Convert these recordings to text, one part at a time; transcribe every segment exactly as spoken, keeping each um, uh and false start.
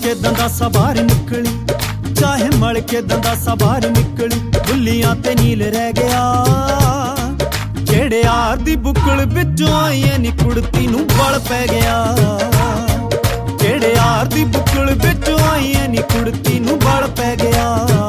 के दंदासा बाहर निकली, चाहे मल के दंदासा बाहर निकली, बुलियां ते नील रह गया। केड़े यार दी बुकल विचों आई नी कुड़ती नूं बल पै गया। केड़े यार दी बुकल विचों आई नी कुड़ती नूं बल पै गया।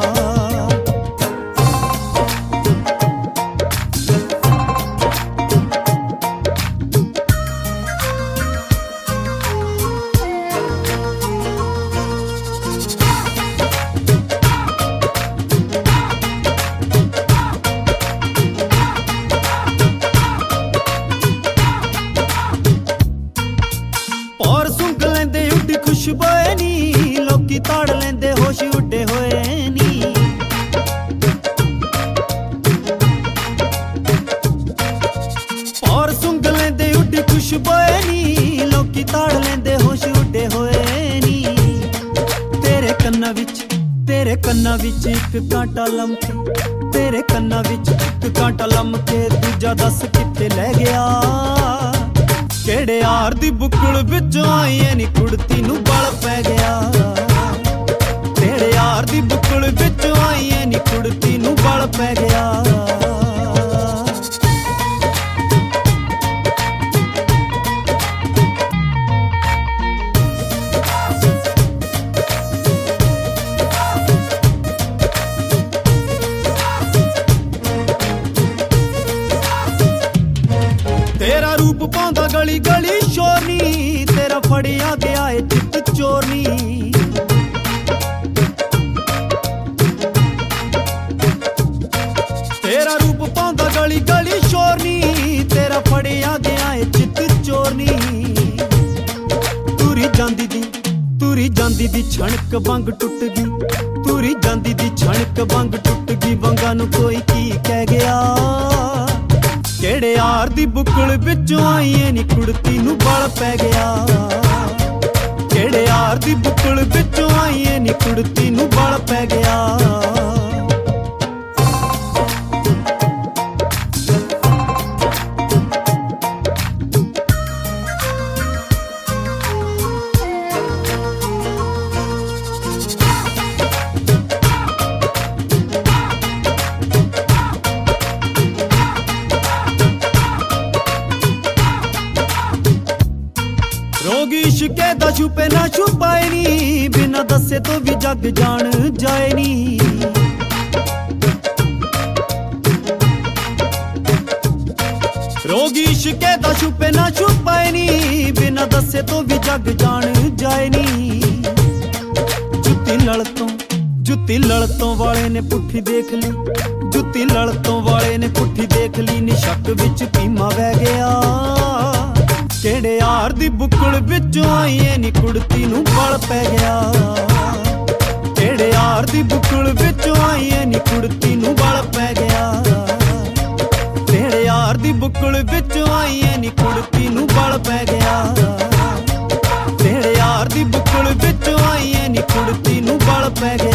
और सुंघ लेंदे उड्डी खुशबोए नी, लोकी ताड़ लेंदे होश उड्डे होए नी। और सुंघ लेंदे उड्डी खुशबोए नी, लोकी ताड़ लेंदे होश उड्डे होए नी। तेरे कन्ना विच तेरे कन्ना विच इक कांटा लमके, तेरे कन्ना विच इक कांटा लमके, दूजा दस कित्ते लै गया। केड़े यार दी बुकल विचों आई नी कुड़ती नूं बल पै गया। केड़े यार दी बुकल विचों आई नी कुड़ती नूं बल पै गया। तेरा रूप पांदा गली गली शोरनी, तेरा फड़िया गया है चित चोरनी। तेरा रूप पांदा गली गली शोरनी, तेरा फड़िया गया है चित चोरनी। तुरी जांदी दी तुरी जांदी दी छणक वंग टुट गई, तुरी जांदी दी छणक वंग टुट गई, वंगा नूं कोई की कह गया। केड़े यार दी बुकल विचों आई नी कुड़ती नूं बल पै गया। केड़े यार दी बुकल विचों आई नी कुड़ती नूं बल पै गया। रोगी इश्के दा छुपे ना छुपाए नी, बिना दसे तो भी जग जान जाए नी। रोगी इश्के दा छुपे ना छुपाए नी, बिना दसे तो भी जग जान जाए नी। जुत्ती लड़तों जुत्ती लड़तों वाले ने पुट्ठी देख ली, जुत्ती लड़तों वाले ने पुट्ठी देख ली, नी शक विच पीमा बह गया। केड़े यार दी बुकल विचों आई नी कुड़ती नूं बल पै गया। केड़े यार दी बुकल विचों आई नी कुड़ती नूं बल पै गया। केड़े यार दी बुकल विचों आई नी कुड़ती नूं बल पै गया। केड़े यार दी बुकल विचों आई नी कुड़ती नूं बल पै गया।